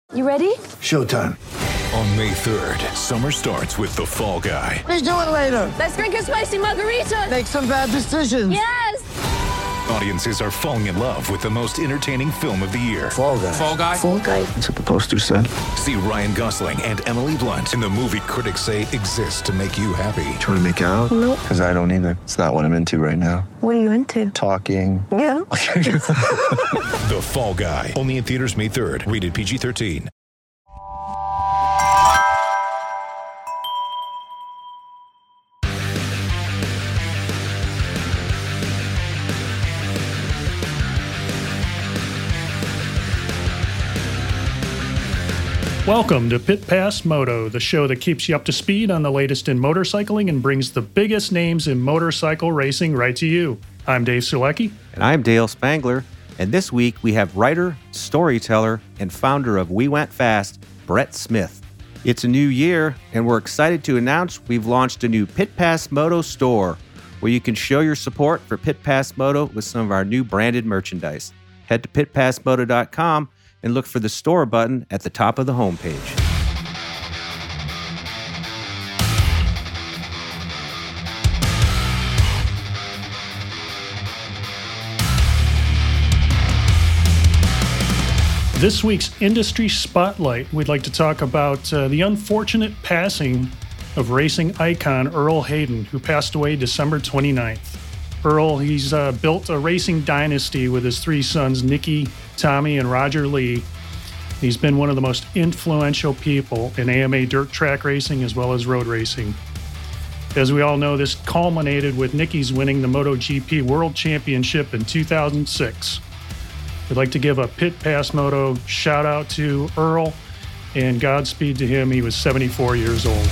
You ready? Showtime. On May 3rd, summer starts with The Fall Guy. Let's do it later. Let's drink a spicy margarita. Make some bad decisions. Yes! Audiences are falling in love with the most entertaining film of the year. Fall Guy. Fall Guy? Fall guy. That's what the poster said. See Ryan Gosling and Emily Blunt in the movie critics say exists to make you happy. Trying to make it out? Nope. Because I don't either. It's not what I'm into right now. What are you into? Talking. Yeah. The Fall Guy. Only in theaters May 3rd. Rated PG-13. Welcome to Pit Pass Moto, the show that keeps you up to speed on the latest in motorcycling and brings the biggest names in motorcycle racing right to you. I'm Dave Sulecki. And I'm Dale Spangler. And this week we have writer, storyteller, and founder of We Went Fast, Brett Smith. It's a new year, and we're excited to announce we've launched a new Pit Pass Moto store where you can show your support for Pit Pass Moto with some of our new branded merchandise. Head to pitpassmoto.com and look for the store button at the top of the homepage. This week's Industry Spotlight, we'd like to talk about the unfortunate passing of racing icon Earl Hayden, who passed away December 29th. Earl, he's built a racing dynasty with his three sons, Nicky, Tommy, and Roger Lee. He's been one of the most influential people in AMA dirt track racing as well as road racing. As we all know, this culminated with Nicky's winning the MotoGP World Championship in 2006. We'd like to give a Pit Pass Moto shout out to Earl and Godspeed to him. He was 74 years old.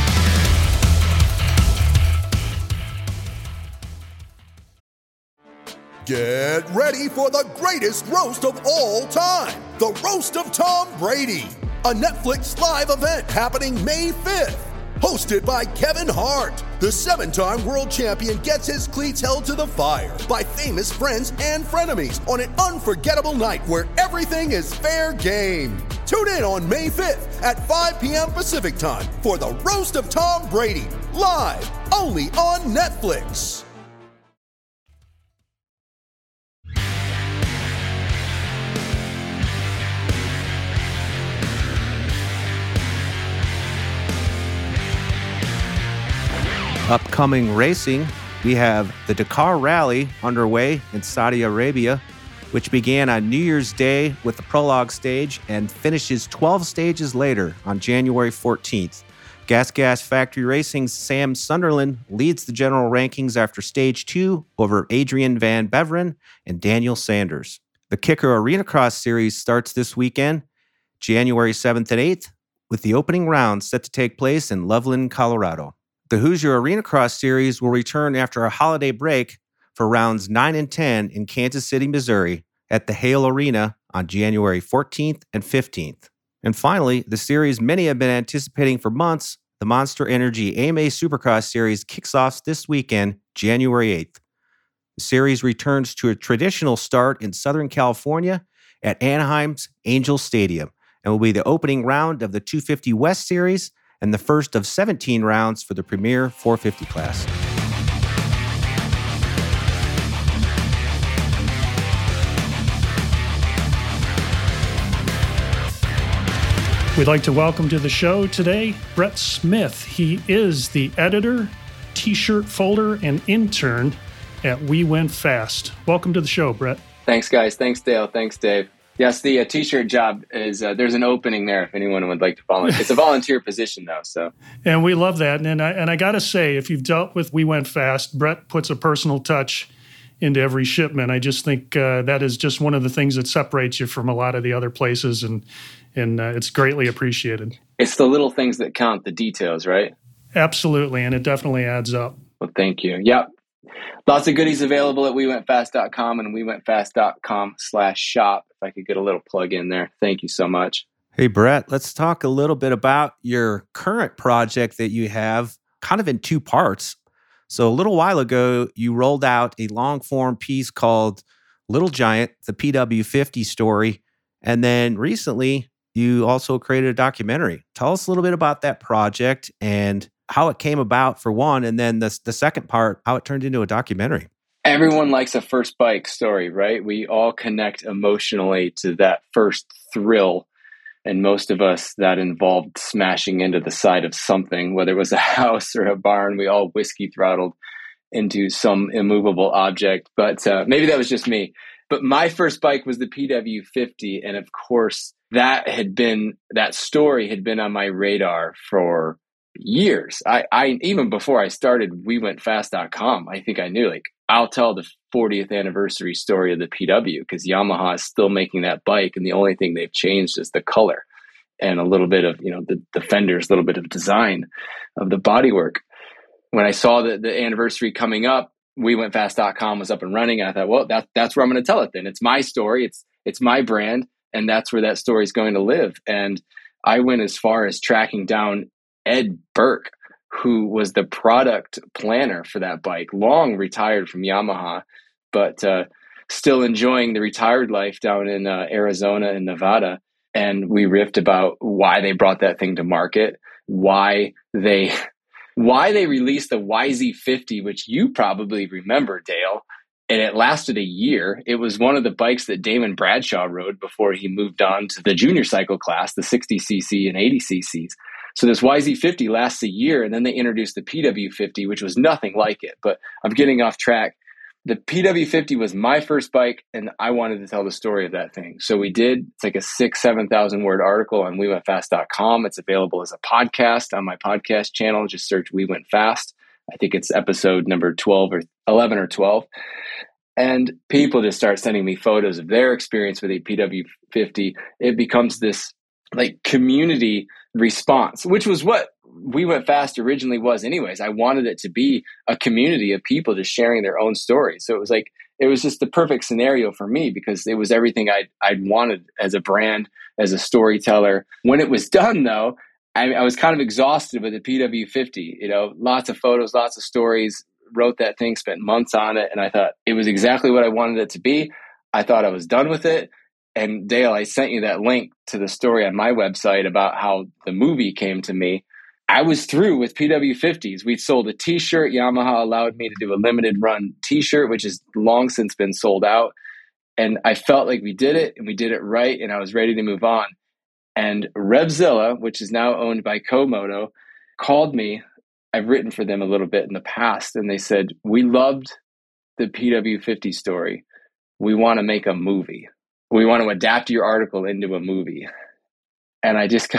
Get ready for the greatest roast of all time, the Roast of Tom Brady, a Netflix live event happening May 5th. Hosted by Kevin Hart, the 7-time world champion gets his cleats held to the fire by famous friends and frenemies on an unforgettable night where everything is fair game. Tune in on May 5th at 5 p.m. Pacific time for the Roast of Tom Brady, live only on Netflix. Upcoming racing, we have the Dakar Rally underway in Saudi Arabia, which began on New Year's Day with the prologue stage and finishes 12 stages later on January 14th. Gas Factory Racing's Sam Sunderland leads the general rankings after stage 2 over Adrian Van Beveren and Daniel Sanders. The Kicker Arena Cross Series starts this weekend, January 7th and 8th, with the opening round set to take place in Loveland, Colorado. The Hoosier Arena Cross Series will return after a holiday break for rounds 9 and 10 in Kansas City, Missouri at the Hale Arena on January 14th and 15th. And finally, the series many have been anticipating for months, the Monster Energy AMA Supercross Series kicks off this weekend, January 8th. The series returns to a traditional start in Southern California at Anaheim's Angel Stadium and will be the opening round of the 250 West Series and the first of 17 rounds for the Premier 450 class. We'd like to welcome to the show today Brett Smith. He is the editor, t-shirt folder, and intern at We Went Fast. Welcome to the show, Brett. Thanks, guys. Thanks, Dale. Thanks, Dave. Yes, the t-shirt job is, there's an opening there if anyone would like to volunteer. It's a volunteer position, though. So, and we love that. And I got to say, if you've dealt with We Went Fast, Brett puts a personal touch into every shipment. I just think that is just one of the things that separates you from a lot of the other places, and it's greatly appreciated. It's the little things that count, the details, right? Absolutely, and it definitely adds up. Well, thank you. Yep. Lots of goodies available at wewentfast.com and wewentfast.com/shop. If I could get a little plug in there. Thank you so much. Hey, Brett, let's talk a little bit about your current project that you have kind of in two parts. So a little while ago, you rolled out a long-form piece called Little Giant, the PW50 story. And then recently, you also created a documentary. Tell us a little bit about that project and how it came about for one, and then the second part, how it turned into a documentary. Everyone likes a first bike story, right? We all connect emotionally to that first thrill. And most of us, that involved smashing into the side of something, whether it was a house or a barn. We all whiskey throttled into some immovable object. But maybe that was just me. But my first bike was the PW50. And of course, that story had been on my radar for years. I even before I started WeWentFast.com, I think I knew, like, I'll tell the 40th anniversary story of the PW, because Yamaha is still making that bike, and the only thing they've changed is the color and a little bit of, the fenders, a little bit of design of the bodywork. When I saw the anniversary coming up, WeWentFast.com was up and running. And I thought, well, that's where I'm going to tell it then. It's my story. It's my brand, and that's where that story is going to live. And I went as far as tracking down Ed Burke, who was the product planner for that bike, long retired from Yamaha, but still enjoying the retired life down in Arizona and Nevada. And we riffed about why they brought that thing to market, why they released the YZ50, which you probably remember, Dale. And it lasted a year. It was one of the bikes that Damon Bradshaw rode before he moved on to the junior cycle class, the 60cc and 80cc's. So this YZ50 lasts a year, and then they introduced the PW50, which was nothing like it. But I'm getting off track. The PW50 was my first bike, and I wanted to tell the story of that thing. So we did. It's like a 7,000 word article on WeWentFast.com. It's available as a podcast on my podcast channel. Just search We Went Fast. I think it's episode number 12 or 11 or 12. And people just start sending me photos of their experience with a PW50. It becomes this like community response, which was what We Went Fast originally was anyways. I wanted it to be a community of people just sharing their own stories. So it was just the perfect scenario for me, because it was everything I'd wanted as a brand, as a storyteller. When it was done though, I was kind of exhausted with the PW50, lots of photos, lots of stories, wrote that thing, spent months on it. And I thought it was exactly what I wanted it to be. I thought I was done with it. And Dale, I sent you that link to the story on my website about how the movie came to me. I was through with PW50s. We sold a t-shirt. Yamaha allowed me to do a limited run t-shirt, which has long since been sold out. And I felt like we did it, and we did it right. And I was ready to move on. And Revzilla, which is now owned by Komodo, called me. I've written for them a little bit in the past. And they said, we loved the PW50 story. We want to make a movie. We want to adapt your article into a movie. And I just,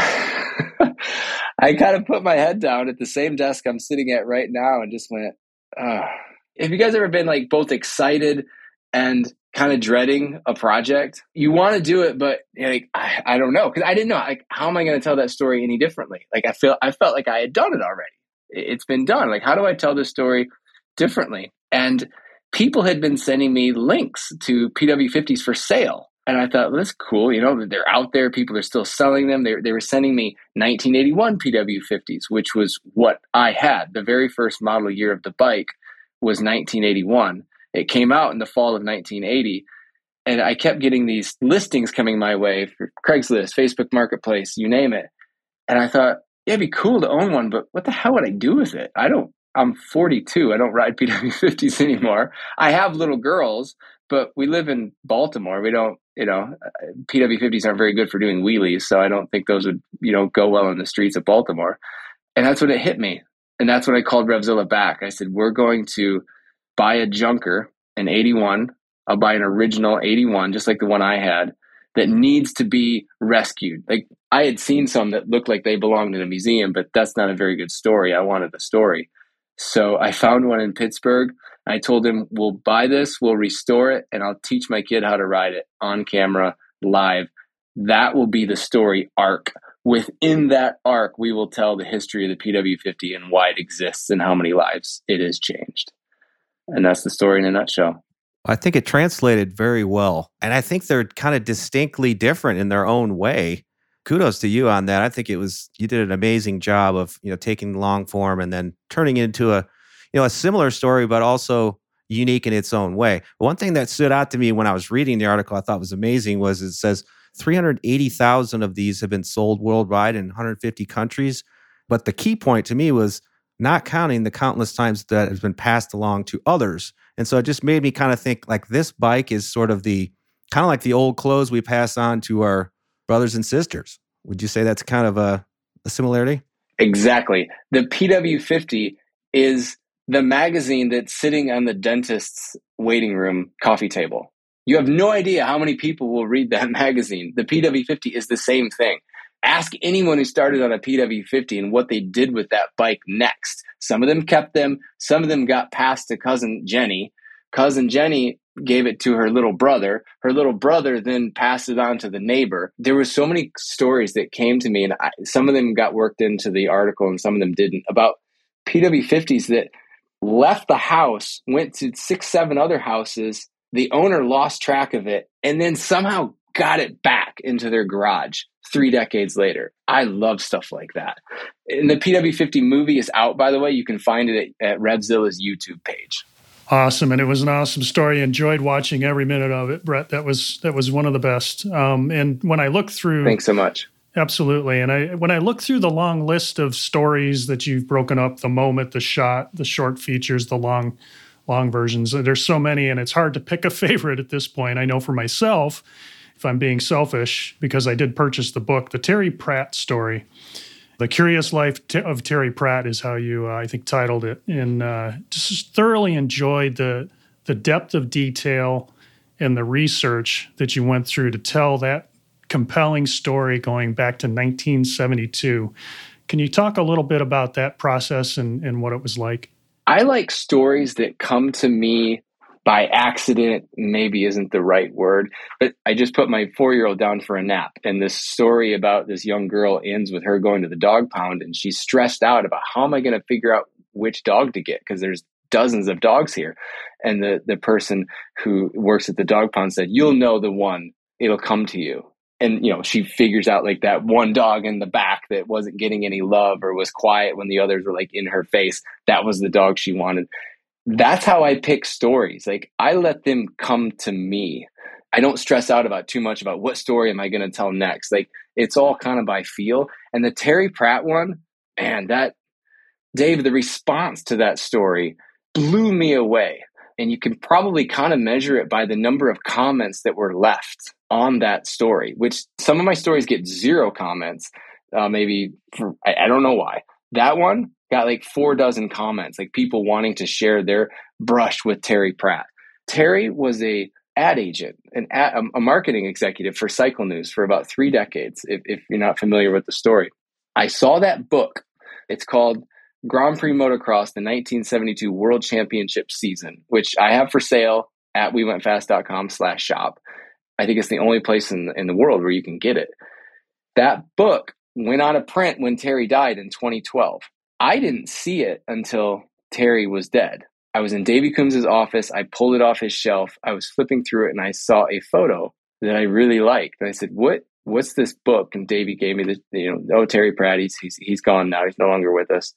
I kind of put my head down at the same desk I'm sitting at right now and just went, Have you guys ever been like both excited and kind of dreading a project? You want to do it, but like, I don't know. Cause I didn't know, like, how am I going to tell that story any differently? Like I felt like I had done it already. It's been done. Like, how do I tell this story differently? And people had been sending me links to PW50s for sale. And I thought, well, that's cool. They're out there. People are still selling them. They were sending me 1981 PW50s, which was what I had. The very first model year of the bike was 1981. It came out in the fall of 1980. And I kept getting these listings coming my way for Craigslist, Facebook Marketplace, you name it. And I thought, yeah, it'd be cool to own one, but what the hell would I do with it? I'm 42. I don't ride PW50s anymore. I have little girls, but we live in Baltimore. We don't, PW50s aren't very good for doing wheelies. So I don't think those would, go well in the streets of Baltimore. And that's when it hit me. And that's when I called Revzilla back. I said, we're going to buy a junker, an 81. I'll buy an original 81, just like the one I had, that needs to be rescued. Like I had seen some that looked like they belonged in a museum, but that's not a very good story. I wanted the story. So I found one in Pittsburgh. I told him, we'll buy this, we'll restore it, and I'll teach my kid how to ride it on camera, live. That will be the story arc. Within that arc, we will tell the history of the PW50 and why it exists and how many lives it has changed. And that's the story in a nutshell. I think it translated very well. And I think they're kind of distinctly different in their own way. Kudos to you on that. I think you did an amazing job of, taking long form and then turning it into a similar story, but also unique in its own way. One thing that stood out to me when I was reading the article I thought was amazing was it says 380,000 of these have been sold worldwide in 150 countries. But the key point to me was not counting the countless times that has been passed along to others. And so it just made me kind of think like this bike is sort of kind of like the old clothes we pass on to our brothers and sisters. Would you say that's kind of a similarity? Exactly. The PW50 is the magazine that's sitting on the dentist's waiting room coffee table. You have no idea how many people will read that magazine. The PW50 is the same thing. Ask anyone who started on a PW50 and what they did with that bike next. Some of them kept them. Some of them got passed to Cousin Jenny. Cousin Jenny gave it to her little brother. Her little brother then passed it on to the neighbor. There were so many stories that came to me, and some of them got worked into the article and some of them didn't, about PW50s that left the house, went to 6, 7 other houses. The owner lost track of it and then somehow got it back into their garage 3 decades later. I love stuff like that. And the PW50 movie is out, by the way. You can find it at Revzilla's YouTube page. Awesome. And it was an awesome story. Enjoyed watching every minute of it, Brett. That was one of the best. And when I look through... Thanks so much. Absolutely. And when I look through the long list of stories that you've broken up, the moment, the shot, the short features, the long versions, there's so many, and it's hard to pick a favorite at this point. I know for myself, if I'm being selfish, because I did purchase the book, the Terry Pratt story. The Curious Life of Terry Pratt is how you, I think, titled it. And just thoroughly enjoyed the depth of detail and the research that you went through to tell that compelling story going back to 1972. Can you talk a little bit about that process and what it was like? I like stories that come to me by accident, maybe isn't the right word, but I just put my 4-year-old down for a nap. And this story about this young girl ends with her going to the dog pound, and she's stressed out about how am I going to figure out which dog to get, because there's dozens of dogs here. And the person who works at the dog pound said, you'll know the one, it'll come to you. And, she figures out like that one dog in the back that wasn't getting any love or was quiet when the others were like in her face. That was the dog she wanted. That's how I pick stories. Like, I let them come to me. I don't stress out about too much about what story am I going to tell next. Like, it's all kind of by feel. And the Terry Pratt one, man, Dave, the response to that story blew me away. And you can probably kind of measure it by the number of comments that were left on that story, which some of my stories get 0 comments, maybe I don't know why. That one got like 4 dozen comments, like people wanting to share their brush with Terry Pratt. Terry was a ad agent, a marketing executive for Cycle News for about 3 decades, if you're not familiar with the story. I saw that book. It's called Grand Prix Motocross, the 1972 World Championship season, which I have for sale at wewentfast.com/shop. I think it's the only place in the world where you can get it. That book went out of print when Terry died in 2012. I didn't see it until Terry was dead. I was in Davey Coombs' office. I pulled it off his shelf. I was flipping through it and I saw a photo that I really liked. And I said, what's this book? And Davey gave me the, Terry Pratt, he's gone now. He's no longer with us.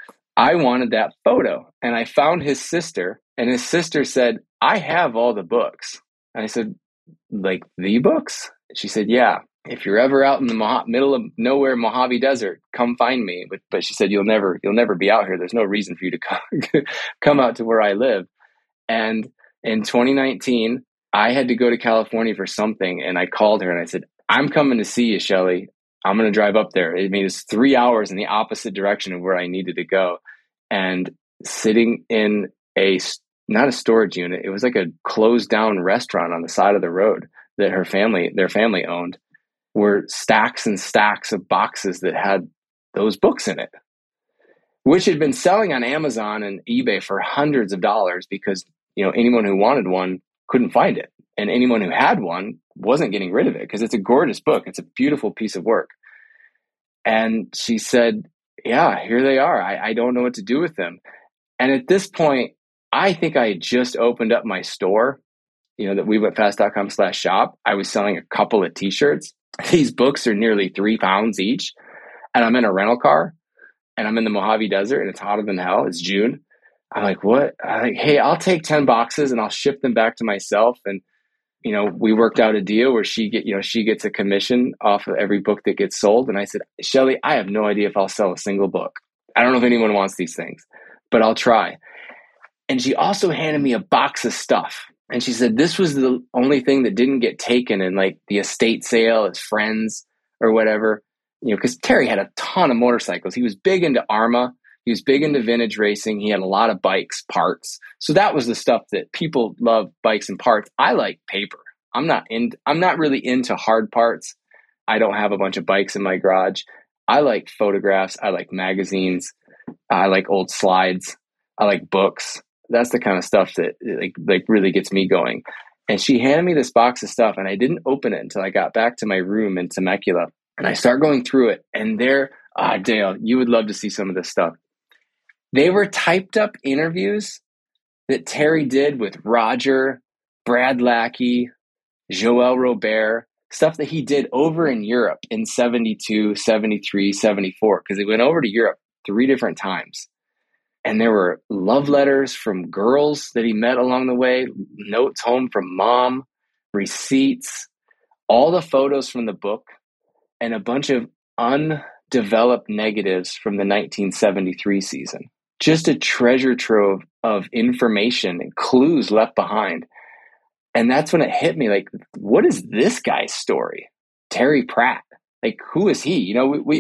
I wanted that photo. And I found his sister, and his sister said, I have all the books. And I said, like the books? She said, yeah. If you're ever out in the middle of nowhere Mojave Desert, come find me. But she said, you'll never be out here. There's no reason for you to come out to where I live. And in 2019, I had to go to California for something. And I called her and I said, I'm coming to see you, Shelly. I'm going to drive up there. I mean, it's 3 hours in the opposite direction of where I needed to go. And sitting in not a storage unit, it was like a closed down restaurant on the side of the road that their family owned, were stacks and stacks of boxes that had those books in it, which had been selling on Amazon and eBay for hundreds of dollars because, anyone who wanted one couldn't find it. And anyone who had one wasn't getting rid of it because it's a gorgeous book. It's a beautiful piece of work. And she said, yeah, here they are. I don't know what to do with them. And at this point, I think I had just opened up my store, that wewentfast.com/shop. I was selling a couple of t-shirts. These books are nearly 3 pounds each. And I'm in a rental car and I'm in the Mojave Desert and it's hotter than hell. It's June. I'm like, what? I'm like, hey, I'll take 10 boxes and I'll ship them back to myself. And we worked out a deal where she gets a commission off of every book that gets sold. And I said, Shelly, I have no idea if I'll sell a single book. I don't know if anyone wants these things, but I'll try. And she also handed me a box of stuff. And she said, this was the only thing that didn't get taken in like the estate sale as friends or whatever, because Terry had a ton of motorcycles. He was big into Arma. He was big into vintage racing. He had a lot of bikes, parts. So that was the stuff that people love, bikes and parts. I like paper. I'm not really into hard parts. I don't have a bunch of bikes in my garage. I like photographs. I like magazines. I like old slides. I like books. That's the kind of stuff that like really gets me going. And she handed me this box of stuff, and I didn't open it until I got back to my room in Temecula. And I start going through it, and there, Dale, you would love to see some of this stuff. They were typed up interviews that Terry did with Roger, Brad Lackey, Joël Robert, stuff that he did over in Europe in 72, 73, 74, because he went over to Europe 3 different times. And there were love letters from girls that he met along the way, notes home from mom, receipts, all the photos from the book, and a bunch of undeveloped negatives from the 1973 season. Just a treasure trove of information and clues left behind. And that's when it hit me, like, what is this guy's story? Terry Pratt. Like, who is he?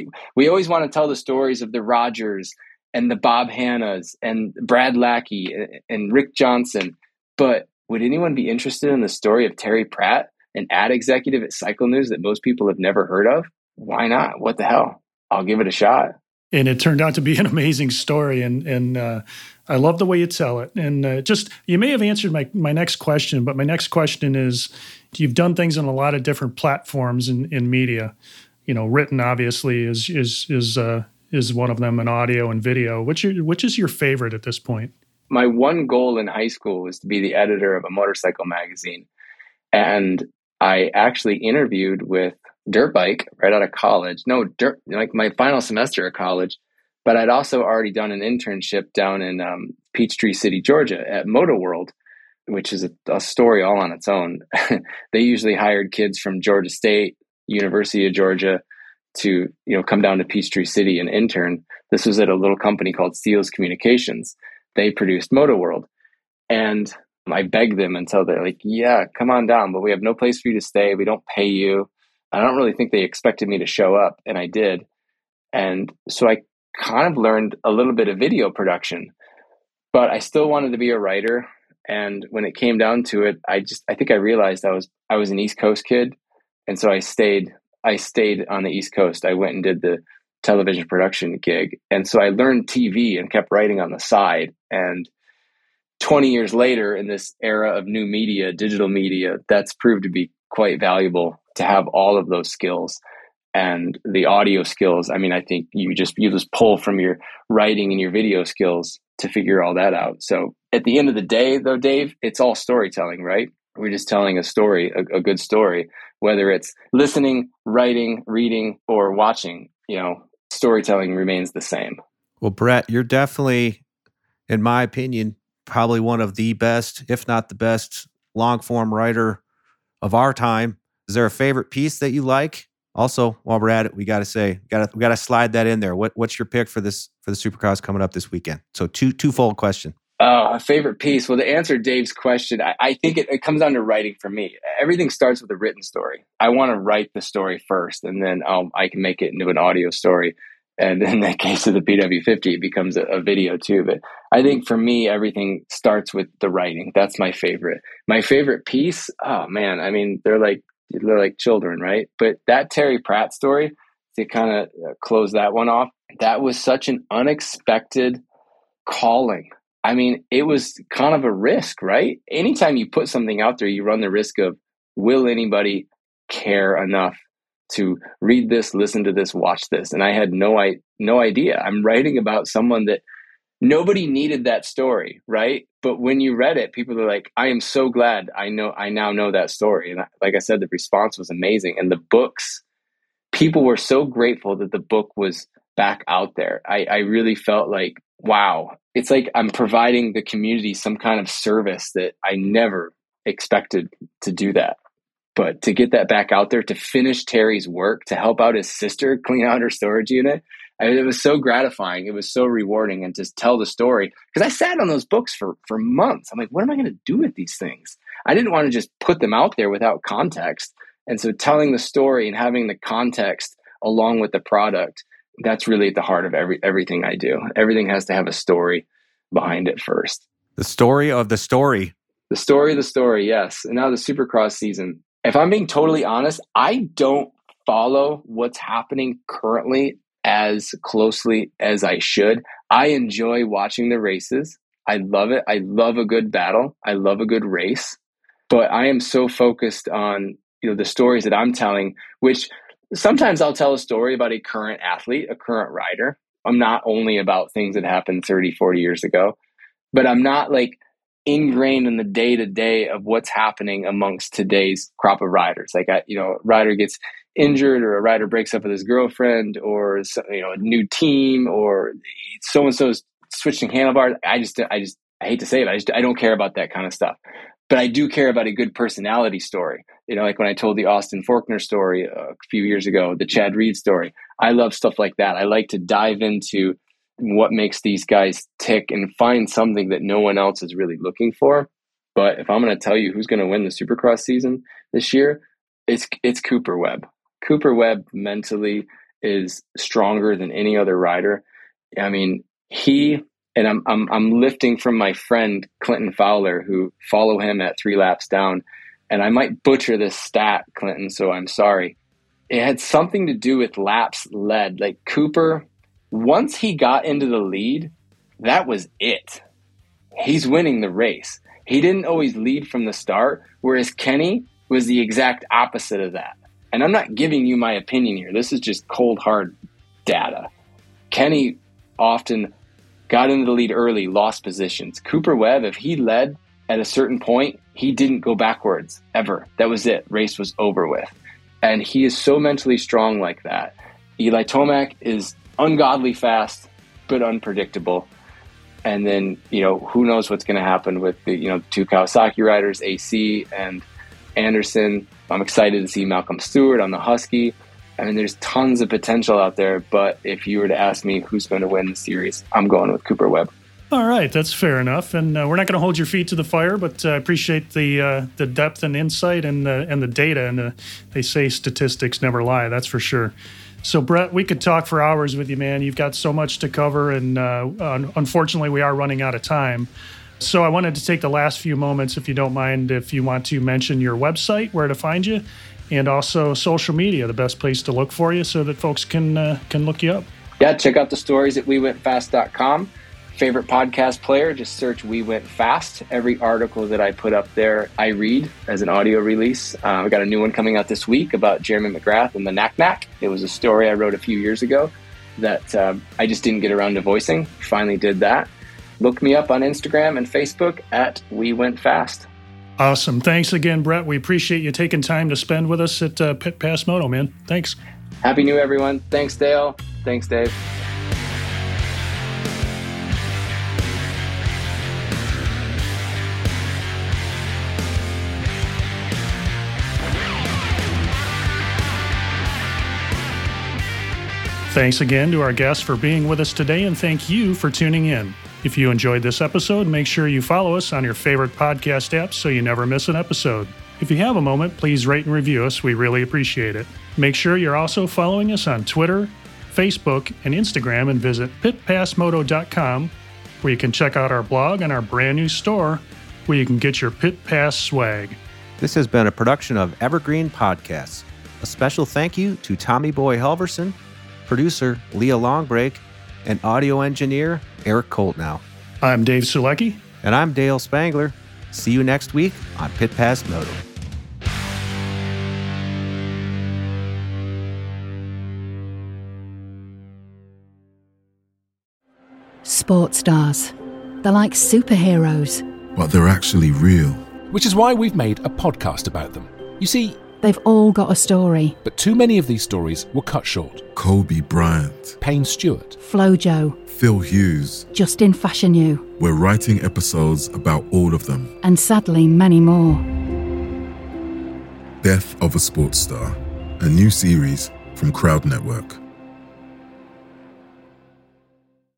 We always want to tell the stories of the Rogers and the Bob Hannas and Brad Lackey and Rick Johnson. But would anyone be interested in the story of Terry Pratt, an ad executive at Cycle News that most people have never heard of? Why not? What the hell? I'll give it a shot. And it turned out to be an amazing story. And I love the way you tell it. And you may have answered my next question, but my next question is, you've done things on a lot of different platforms in media. Written obviously is one of them, and audio and video. Which is your favorite at this point? My one goal in high school was to be the editor of a motorcycle magazine. And I actually interviewed with Dirt Bike right out of college. Like my final semester of college. But I'd also already done an internship down in Peachtree City, Georgia at Moto World, which is a story all on its own. They usually hired kids from Georgia State, University of Georgia, to come down to Peachtree City and intern. This was at a little company called Steels Communications. They produced Moto World. And I begged them until they're like, yeah, come on down, but we have no place for you to stay. We don't pay you. I don't really think they expected me to show up, and I did. And so I kind of learned a little bit of video production, but I still wanted to be a writer. And when it came down to it, I think I realized I was an East Coast kid. And so I stayed on the East Coast. I went and did the television production gig. And so I learned TV and kept writing on the side. And 20 years later, in this era of new media, digital media, that's proved to be quite valuable to have all of those skills. And the audio skills, I mean, I think you just pull from your writing and your video skills to figure all that out. So at the end of the day, though, Dave, it's all storytelling, right? We're just telling a story, a good story, whether it's listening, writing, reading, or watching, storytelling remains the same. Well, Brett, you're definitely, in my opinion, probably one of the best, if not the best, long-form writer of our time. Is there a favorite piece that you like? Also, while we're at it, we got to say, we got to slide that in there. What's your pick for the Supercross coming up this weekend? So twofold question. A favorite piece. Well, to answer Dave's question, I think it comes down to writing for me. Everything starts with a written story. I want to write the story first, and then I can make it into an audio story. And in the case of the PW50, it becomes a video too. But I think for me, everything starts with the writing. That's my favorite. My favorite piece, oh man, I mean, they're like children, right? But that Terry Pratt story, to kind of close that one off, that was such an unexpected calling. I mean, it was kind of a risk, right? Anytime you put something out there, you run the risk of, will anybody care enough to read this, listen to this, watch this? And I had no idea. I'm writing about someone that nobody needed that story, right? But when you read it, people are like, I am so glad I now know that story. And like I said, the response was amazing. And the books, people were so grateful that the book was back out there. I really felt like, wow, it's like I'm providing the community some kind of service that I never expected to do that. But to get that back out there, to finish Terry's work, to help out his sister clean out her storage unit, it was so gratifying. It was so rewarding. And to tell the story, because I sat on those books for months. I'm like, what am I going to do with these things? I didn't want to just put them out there without context. And so telling the story and having the context along with the product, that's really at the heart of everything I do. Everything has to have a story behind it first. The story of the story. The story of the story, yes. And now the Supercross season. If I'm being totally honest, I don't follow what's happening currently as closely as I should. I enjoy watching the races. I love it. I love a good battle. I love a good race. But I am so focused on, the stories that I'm telling, which sometimes I'll tell a story about a current athlete, a current rider. I'm not only about things that happened 30, 40 years ago, but I'm not like ingrained in the day-to-day of what's happening amongst today's crop of riders. Like, a rider gets injured, or a rider breaks up with his girlfriend, or a new team, or so-and-so's switching handlebars. I hate to say it, I don't care about that kind of stuff. But I do care about a good personality story. Like when I told the Austin Faulkner story a few years ago, the Chad Reed story. I love stuff like that. I like to dive into what makes these guys tick and find something that no one else is really looking for. But if I'm going to tell you who's going to win the Supercross season this year, it's Cooper Webb. Cooper Webb mentally is stronger than any other rider. I mean, and I'm lifting from my friend Clinton Fowler, who follow him at 3 Laps Down. And I might butcher this stat, Clinton, so I'm sorry. It had something to do with laps led. Like Cooper, once he got into the lead, that was it. He's winning the race. He didn't always lead from the start, whereas Kenny was the exact opposite of that. And I'm not giving you my opinion here. This is just cold, hard data. Kenny often got into the lead early, lost positions. Cooper Webb, if he led at a certain point, he didn't go backwards ever. That was it. Race was over with. And he is so mentally strong like that. Eli Tomac is ungodly fast, but unpredictable. And then, who knows what's going to happen with the, 2 Kawasaki riders, AC and Anderson. I'm excited to see Malcolm Stewart on the Husky. I mean, there's tons of potential out there, but if you were to ask me who's going to win the series, I'm going with Cooper Webb. All right, that's fair enough. And we're not going to hold your feet to the fire, but I appreciate the depth and insight and the data. And they say statistics never lie, that's for sure. So, Brett, we could talk for hours with you, man. You've got so much to cover, and unfortunately, we are running out of time. So I wanted to take the last few moments, if you don't mind, if you want to mention your website, where to find you, and also social media, the best place to look for you so that folks can look you up. Yeah, check out the stories at wewentfast.com. Favorite podcast player, just search We Went Fast. Every article that I put up there, I read as an audio release. We got a new one coming out this week about Jeremy McGrath and the Knack Knack. It was a story I wrote a few years ago that I just didn't get around to voicing. Finally did that. Look me up on Instagram and Facebook at We Went Fast. Awesome. Thanks again, Brett. We appreciate you taking time to spend with us at Pit Pass Moto, man. Thanks. Happy New Year, everyone. Thanks, Dale. Thanks, Dave. Thanks again to our guests for being with us today, and thank you for tuning in. If you enjoyed this episode, make sure you follow us on your favorite podcast apps so you never miss an episode. If you have a moment, please rate and review us. We really appreciate it. Make sure you're also following us on Twitter, Facebook, and Instagram, and visit pitpassmoto.com, where you can check out our blog and our brand new store, where you can get your Pit Pass swag. This has been a production of Evergreen Podcasts. A special thank you to Tommy Boy Halverson, producer Leah Longbreak, and audio engineer Eric Coltnow. I'm Dave Sulecki. And I'm Dale Spangler. See you next week on Pit Pass Moto. Sports stars. They're like superheroes. But they're actually real. Which is why we've made a podcast about them. You see, they've all got a story. But too many of these stories were cut short. Kobe Bryant. Payne Stewart. Flojo. Phil Hughes. Justin Fashanu. We're writing episodes about all of them. And sadly, many more. Death of a Sports Star, a new series from Crowd Network.